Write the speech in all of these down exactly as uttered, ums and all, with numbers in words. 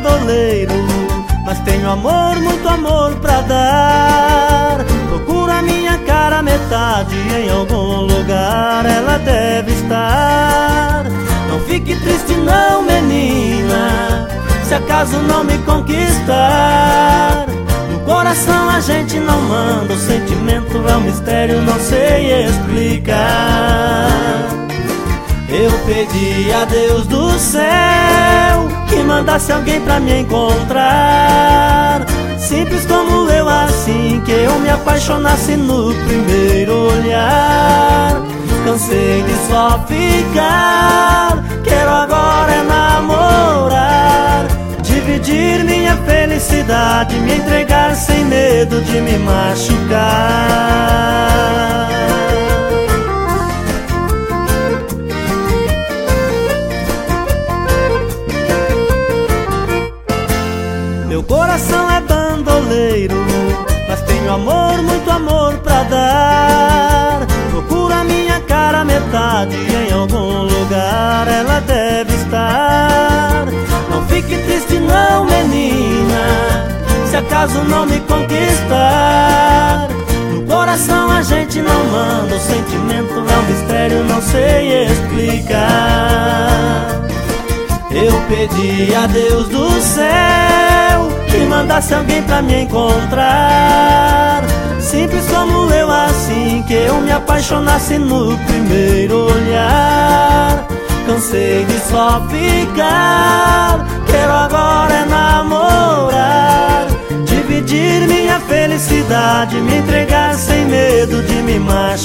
bandoleiro, mas tenho amor, muito amor pra dar. Procuro a minha cara metade, em algum lugar ela deve estar. Não fique triste não, menina, se acaso não me conquistar. No coração a gente não manda, o sentimento é um mistério, não sei explicar. Eu pedi a Deus do céu que mandasse alguém pra me encontrar, simples como eu, assim que eu me apaixonasse no primeiro olhar. Cansei de só ficar, quero agora é namorar, dividir minha felicidade, me entregar sem medo de me machucar. Meu coração é bandoleiro, mas tenho amor, muito amor pra dar. Procuro a minha cara metade, em algum lugar ela deve estar. Não fique triste não, menina, se acaso não me conquistar. No coração a gente não manda, o sentimento é um mistério, não sei explicar. Eu pedi a Deus do céu que mandasse alguém pra me encontrar, simples como eu, assim que eu me apaixonasse no primeiro olhar. Cansei de só ficar, quero agora é namorar, dividir minha felicidade, me entregar sem medo de me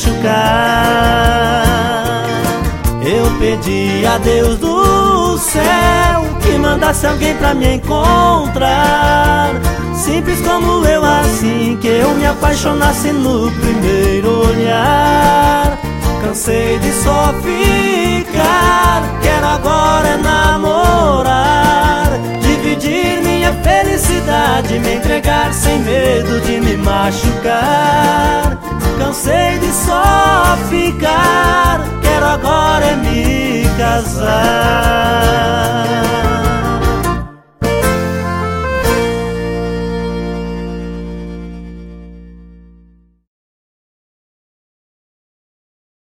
machucar. Eu pedi a Deus do céu que mandasse alguém pra me encontrar, simples como eu, assim que eu me apaixonasse no primeiro olhar. Cansei de só ficar, quero agora é namorar, dividir minha felicidade, me entregar sem medo de me machucar. Cansei de só ficar, quero agora é me casar.